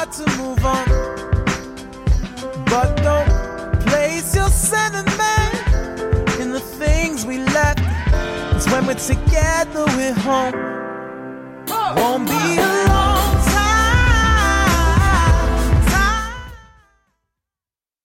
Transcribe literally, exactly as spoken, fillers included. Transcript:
hard to move on. But don't place your sentiment in the things we left. 'Cause when we're together, we're home. Won't be alone.